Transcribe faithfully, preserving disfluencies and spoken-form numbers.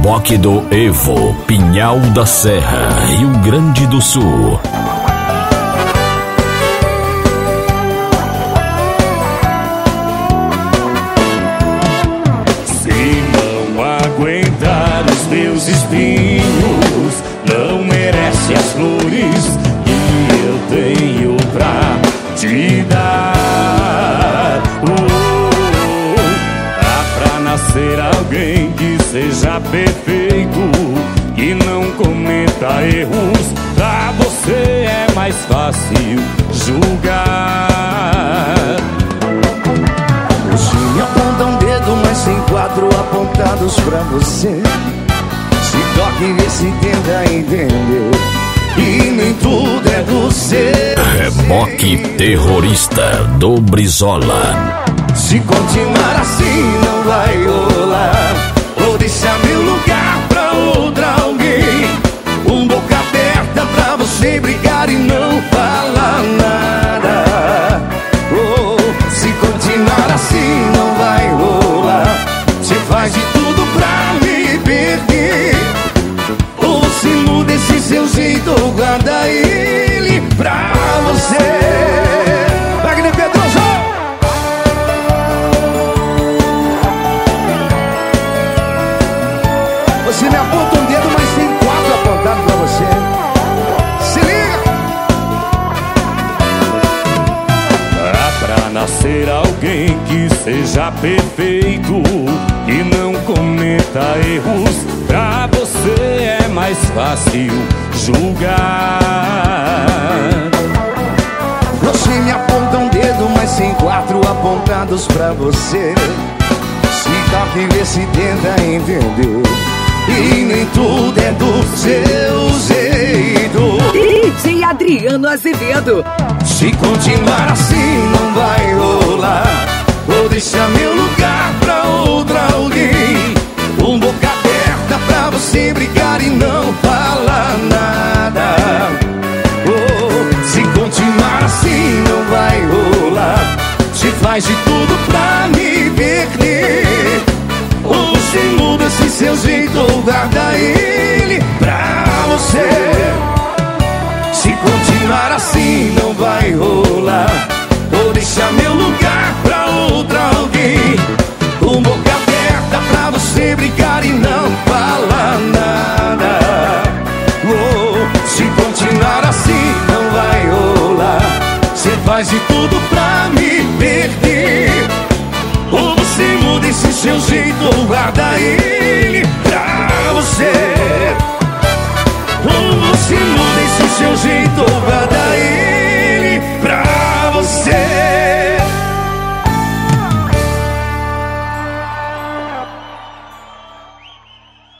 Reboque do Evo, Pinhal da Serra, Rio Grande do Sul. Se não aguentar os meus espinhos, não merece as flores que eu tenho pra te dar. Oh, dá pra nascer alguém que seja perfeito, que não cometa erros. Pra você é mais fácil julgar. Hoje me aponta um dedo, mas tem quatro apontados pra você. Se toque e vê se tenta entender, e nem tudo é do seu. Reboque terrorista do Brizola. Se continuar assim não vai rolar. Vou deixar meu lugar pra outra alguém. Um boca aberta pra você brigar e não falar nada. Oh, se continuar assim não vai rolar. Você faz de tudo pra me perder. Ou você muda esse seu jeito ou guarda ele pra você. Wagner Pedroso! Você me aponta um dedo, mas tem quatro apontados pra você. Se liga! Dá pra nascer alguém que seja perfeito e não cometa erros. Pra você é mais fácil julgar. Você me aponta um dedo, mas tem quatro apontados pra você. Se toca e vê se tenta entender, e nem tudo é do seu jeito. D J Adriano Azevedo. Se continuar assim não vai rolar. Vou deixar meu lugar pra outra alguém. Um boca aberta pra você brigar e não falar nada. Oh, se continuar assim não vai rolar. Você faz de tudo pra me perder. Ou você muda esse seu jeito ou guarda ele pra você. Se continuar assim não vai rolar. Vou deixar meu lugar pra outra alguém. Um boca aberta pra você brigar e não falar nada. Oh, se continuar assim não vai rolar. Você faz de tudo pra me perder. Ou você muda esse seu jeito ou guarda ele